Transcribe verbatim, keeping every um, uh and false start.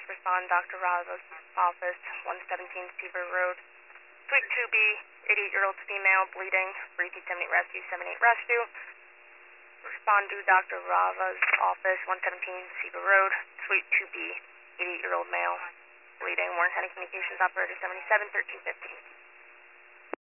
respond Doctor Rava's office, one seventeen Seaver Road. Suite two B, eighty-eight-year-old female, bleeding, breathing seven eight rescue, seven eight rescue. Respond to Doctor Rava's office, one seventeen Seaver Road. Suite two B, eighty-eight-year-old male, bleeding, Warren County Communications Operator seventy-seven, thirteen fifteen.